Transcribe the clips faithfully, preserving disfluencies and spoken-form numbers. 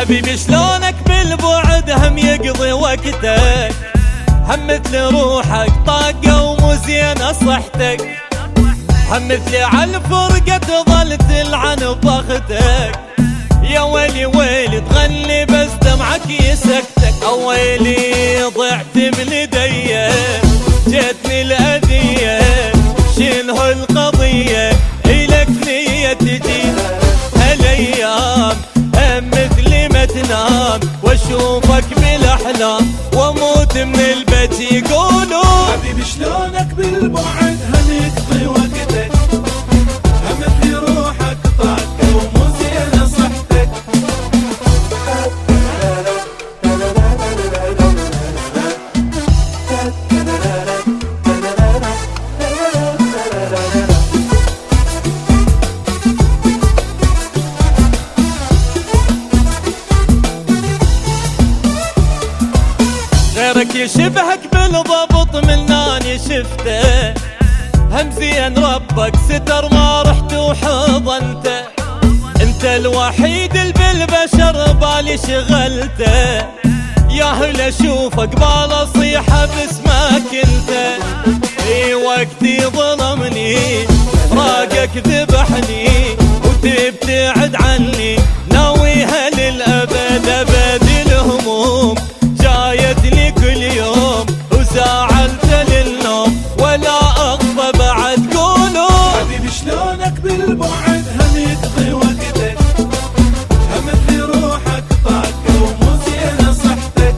حبيبي شلونك بالبعد هم يقضي وقتك، هم مثل روحك طاقة ومو زينة صحتك، هم مثلي عالفرقة تظل تلعن ببختك. يا ويلي ويلي تغني بس دمعك يسكتك، اويلي ضعت بلدية جتني الأذية، شنو القضية إلك نية تجي هالأيام، هم مثلي ما تنام واشوفك بالاحلام واموت من البيت يقولوا حبيبي شلونك بالبعد هم يقضي وقتك، هم مثل روحك طاقة ومو زينة صحتك. غيرك يشبهك بالضبط من اني شفته، هم زين ربك ستر ما رحت وحضنته، انت الوحيد اللي بالبشر بالي شغلته، يا هل اشوفك بال اصيحه باسمك انت. اي وقتي ظلمني راقك ذبحني وتبتعد عني، ناويها للابد ابد الهموم جايتني كل يوم وزعلت للنوم ولا اغفى بعد قولوا حبيبي شلونك بالبعد هم يقضي وقتك، هم مثل روحك طاقة ومو زينة صحتك.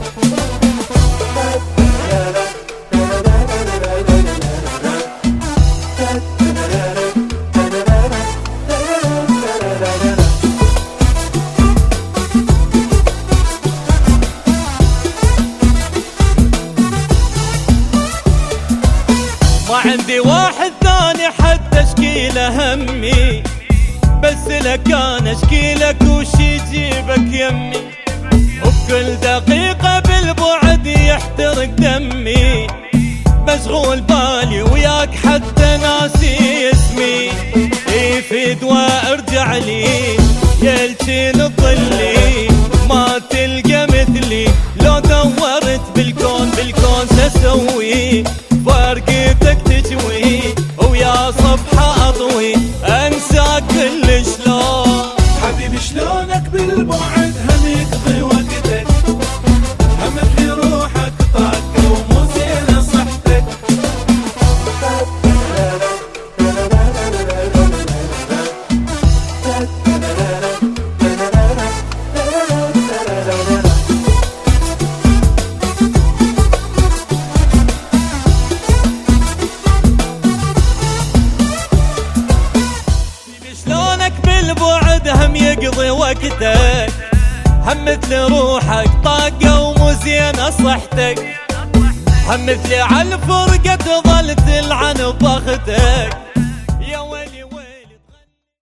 ما عندي واحد ثاني حتى اشكيله همي، بس لك انا اشكيلك وش يجيبك يمي، وبكل دقيقة بالبعد يحترق دمي، مشغول بالي وياك حتى ناسي اسمي. اي في دواء ارجع لي يلجين تضلي، ما تلقى مثلي لو دورت بالكون بالكون سسوي، فرقتك تجوي ويا صبحة اطوي انساك كل شلون. حبيبي شلونك بالبعد هم يقضي وقتك، هم مثل روحك طاقة ومو زينة صحتك. بالبعد هم يقضي وقتك، هم مثل روحك طاقة ومو زينة صحتك، هم مثلي عالفرقة تظل تلعن ببختك.